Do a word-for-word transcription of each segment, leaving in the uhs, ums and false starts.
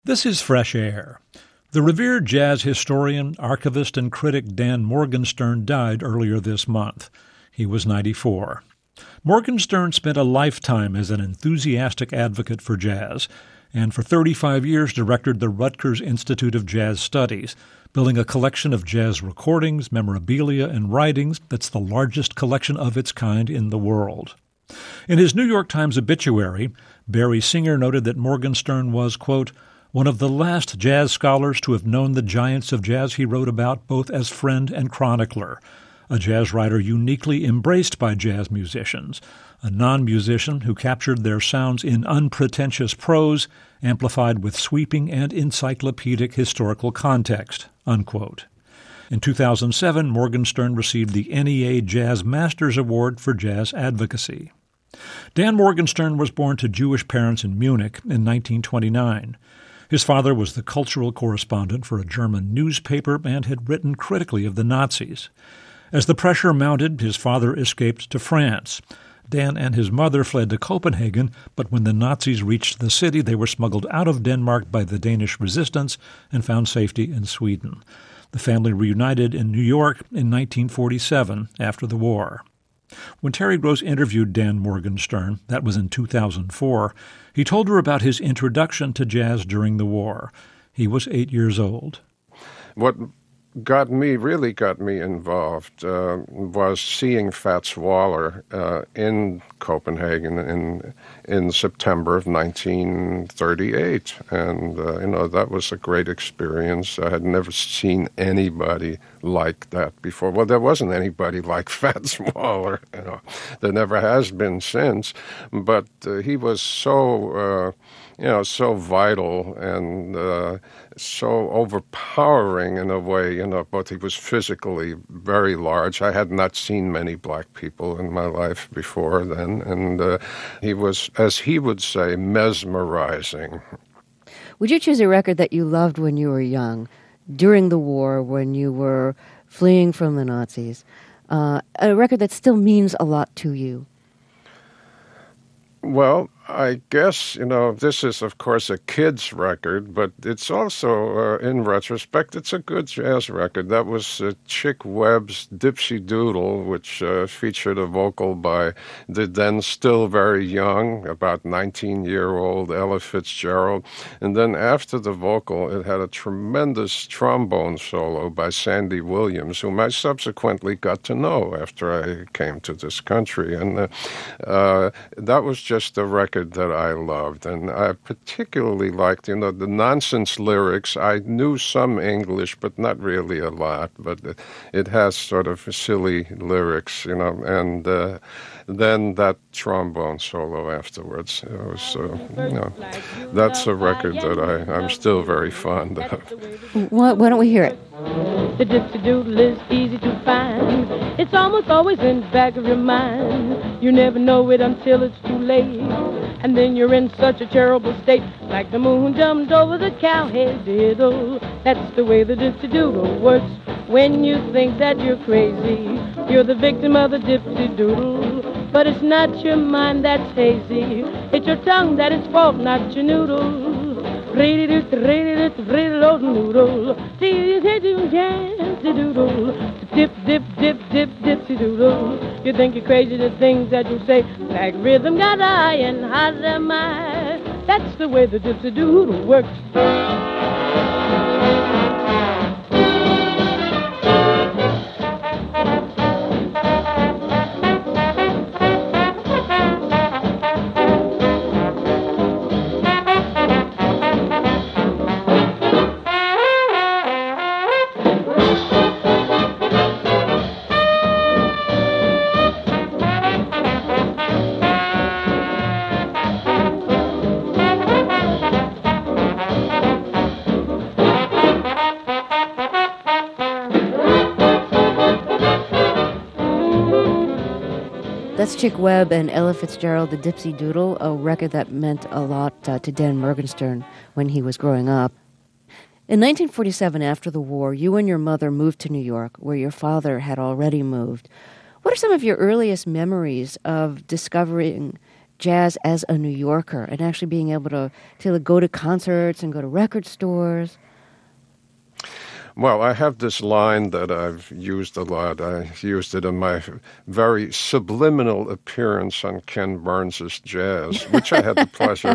This is Fresh Air. The revered jazz historian, archivist, and critic Dan Morgenstern died earlier this month. He was ninety-four. Morgenstern spent a lifetime as an enthusiastic advocate for jazz, and for thirty-five years directed the Rutgers Institute of Jazz Studies, building a collection of jazz recordings, memorabilia, and writings that's the largest collection of its kind in the world. In his New York Times obituary, Barry Singer noted that Morgenstern was, quote, one of the last jazz scholars to have known the giants of jazz he wrote about both as friend and chronicler, a jazz writer uniquely embraced by jazz musicians, a non-musician who captured their sounds in unpretentious prose, amplified with sweeping and encyclopedic historical context, unquote. In two thousand seven, Morgenstern received the N E A Jazz Masters Award for Jazz Advocacy. Dan Morgenstern was born to Jewish parents in Munich in nineteen twenty-nine. His father was the cultural correspondent for a German newspaper and had written critically of the Nazis. As the pressure mounted, his father escaped to France. Dan and his mother fled to Copenhagen, but when the Nazis reached the city, they were smuggled out of Denmark by the Danish resistance and found safety in Sweden. The family reunited in New York in nineteen forty-seven after the war. When Terry Gross interviewed Dan Morgenstern, that was in two thousand four, he told her about his introduction to jazz during the war. He was eight years old. What got me, really got me involved, uh, was seeing Fats Waller uh, in Copenhagen in in September of nineteen thirty-eight. And, uh, you know, that was a great experience. I had never seen anybody like that before. Well, there wasn't anybody like Fats Waller, you know. There never has been since. But uh, he was so... Uh, you know, so vital and uh, so overpowering in a way, you know, but he was physically very large. I had not seen many black people in my life before then, and uh, he was, as he would say, mesmerizing. Would you choose a record that you loved when you were young, during the war, when you were fleeing from the Nazis, uh, a record that still means a lot to you? Well, I guess, you know, this is, of course, a kid's record, but it's also, uh, in retrospect, it's a good jazz record. That was uh, Chick Webb's Dipsy Doodle, which uh, featured a vocal by the then still very young, about nineteen-year-old Ella Fitzgerald. And then after the vocal, it had a tremendous trombone solo by Sandy Williams, whom I subsequently got to know after I came to this country. And uh, uh, that was just a record that I loved, and I particularly liked, you know, the nonsense lyrics. I knew some English, but not really a lot, but it, it has sort of silly lyrics, you know, and uh, then that trombone solo afterwards. It was, uh, you know, that's a record that I, I'm still very fond of. Why, why don't we hear it? The Dipsy Doodle is easy to find. It's almost always in the back of your mind. You never know it until it's too late. And then you're in such a terrible state, like the moon jumped over the cowhead diddle. That's the way the Dipsy Doodle works. When you think that you're crazy, you're the victim of the Dipsy Doodle. But it's not your mind that's hazy, it's your tongue that is fault, not your noodle. Dip, dip, dip, dip, dipsy doodle. You think you're crazy, the things that you say, like rhythm got I and hot am I. That's the way the dipsy doodle works. That's Chick Webb and Ella Fitzgerald, the Dipsy Doodle, a record that meant a lot uh, to Dan Morgenstern when he was growing up. In nineteen forty-seven, after the war, you and your mother moved to New York, where your father had already moved. What are some of your earliest memories of discovering jazz as a New Yorker and actually being able to, to go to concerts and go to record stores? Well, I have this line that I've used a lot. I used it in my very subliminal appearance on Ken Burns' Jazz, which I had the pleasure.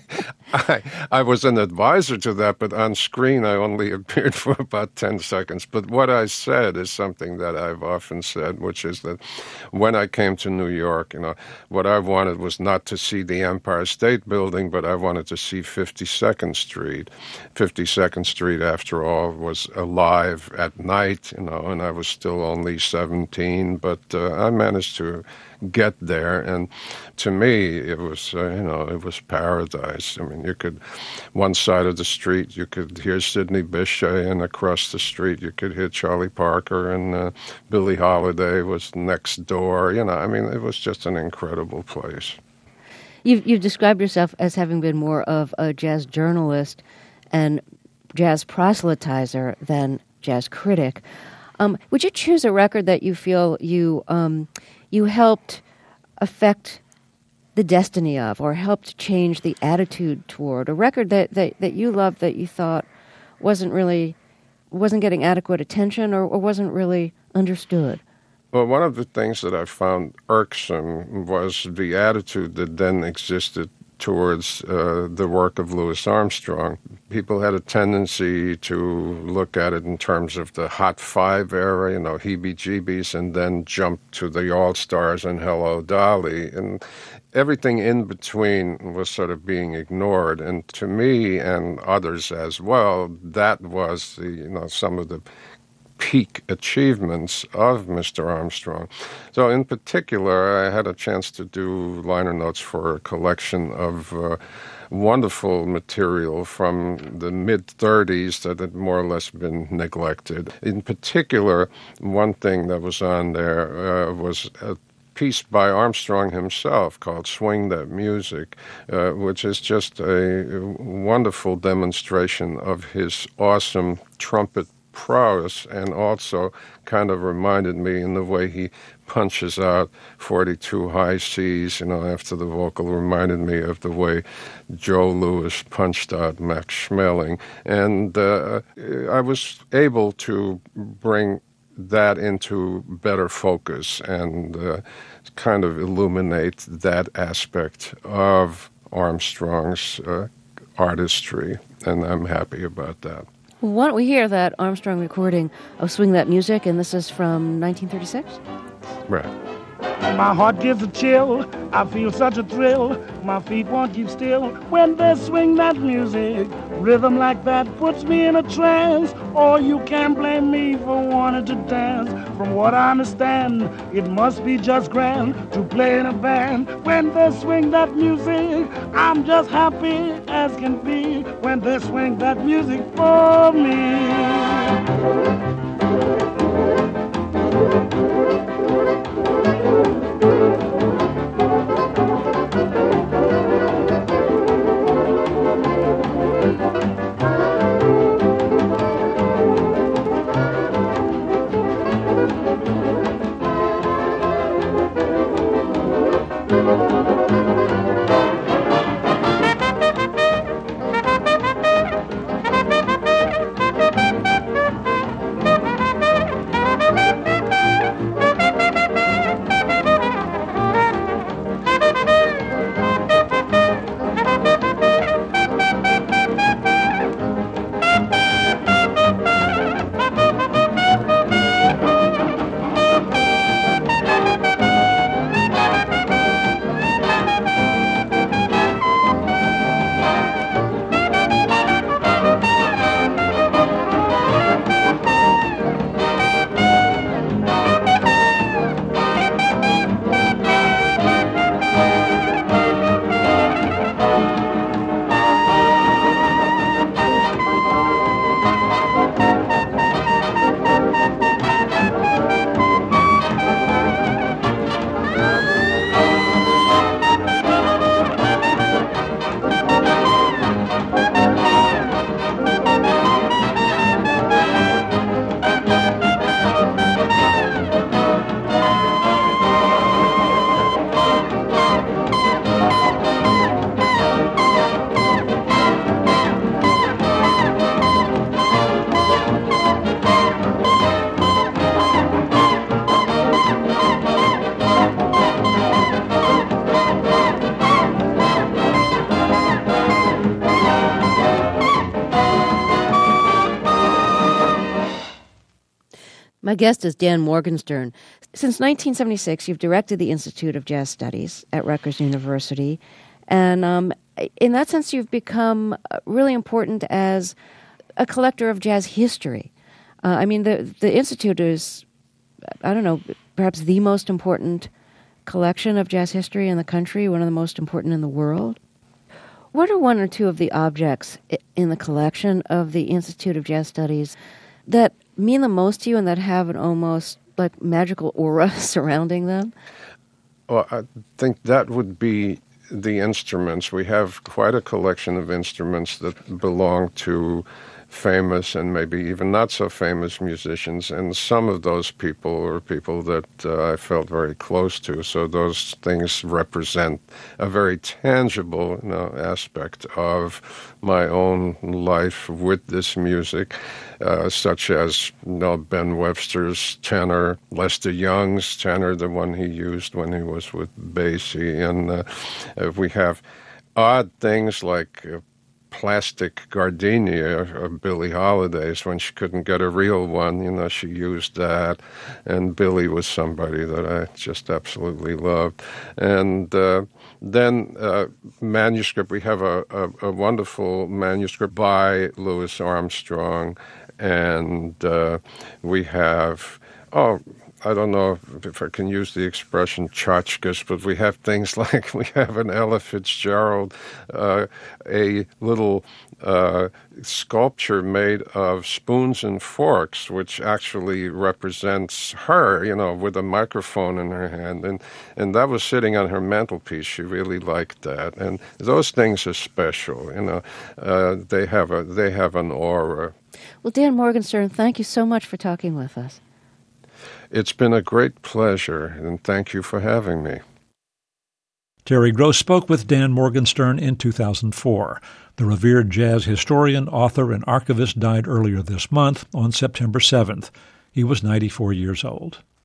I, I was an advisor to that, but on screen I only appeared for about ten seconds. But what I said is something that I've often said, which is that when I came to New York, you know, what I wanted was not to see the Empire State Building, but I wanted to see fifty-second Street. fifty-second Street, after all, was alive at night, you know, and I was still only seventeen, but uh, I managed to get there, and to me, it was, uh, you know, it was paradise. I mean, you could, one side of the street, you could hear Sidney Bechet, and across the street, you could hear Charlie Parker, and uh, Billie Holiday was next door, you know, I mean, it was just an incredible place. You've, you've described yourself as having been more of a jazz journalist and jazz proselytizer than jazz critic. Um, would you choose a record that you feel you um, you helped affect the destiny of, or helped change the attitude toward? A record that, that, that you loved that you thought wasn't really wasn't getting adequate attention, or, or wasn't really understood? Well, one of the things that I found irksome was the attitude that then existed towards uh, the work of Louis Armstrong. People had a tendency to look at it in terms of the Hot Five era, you know, heebie-jeebies, and then jump to the All-Stars and Hello, Dolly. And everything in between was sort of being ignored. And to me, and others as well, that was the, you know, some of the peak achievements of Mister Armstrong. So in particular, I had a chance to do liner notes for a collection of uh, wonderful material from the mid-thirties that had more or less been neglected. In particular, one thing that was on there uh, was a piece by Armstrong himself called Swing That Music, uh, which is just a wonderful demonstration of his awesome trumpet prowess, and also kind of reminded me in the way he punches out forty-two high C's, you know, after the vocal, reminded me of the way Joe Louis punched out Max Schmeling. And uh, I was able to bring that into better focus and uh, kind of illuminate that aspect of Armstrong's uh, artistry, and I'm happy about that. Why don't we hear that Armstrong recording of Swing That Music, and this is from nineteen thirty-six? Right. My heart gives a chill, I feel such a thrill, my feet won't keep still when they swing that music. Rhythm like that puts me in a trance, or you can't blame me for wanting to dance. From what I understand, it must be just grand to play in a band. When they swing that music, I'm just happy as can be when they swing that music for me. My guest is Dan Morgenstern. Since nineteen seventy-six, you've directed the Institute of Jazz Studies at Rutgers University. And um, in that sense, you've become really important as a collector of jazz history. Uh, I mean, the, the Institute is, I don't know, perhaps the most important collection of jazz history in the country, one of the most important in the world. What are one or two of the objects in the collection of the Institute of Jazz Studies that mean the most to you and that have an almost like magical aura surrounding them? Well, I think that would be the instruments. We have quite a collection of instruments that belong to famous and maybe even not so famous musicians, and some of those people are people that uh, I felt very close to. So those things represent a very tangible, you know, aspect of my own life with this music, uh, such as, you know, Ben Webster's tenor, Lester Young's tenor, the one he used when he was with Basie, and uh, we have odd things like uh, plastic gardenia of Billie Holiday's. When she couldn't get a real one, you know, she used that. And Billie was somebody that I just absolutely loved. And uh, then uh, manuscript, we have a, a, a wonderful manuscript by Louis Armstrong. And uh, we have, oh, I don't know if I can use the expression tchotchkes, but we have things like we have an Ella Fitzgerald, uh, a little uh, sculpture made of spoons and forks, which actually represents her, you know, with a microphone in her hand. And, and that was sitting on her mantelpiece. She really liked that. And those things are special, you know. Uh, they have a they have an aura. Well, Dan Morgenstern, thank you so much for talking with us. It's been a great pleasure, and thank you for having me. Terry Gross spoke with Dan Morgenstern in two thousand four. The revered jazz historian, author, and archivist died earlier this month on September seventh. He was ninety-four years old.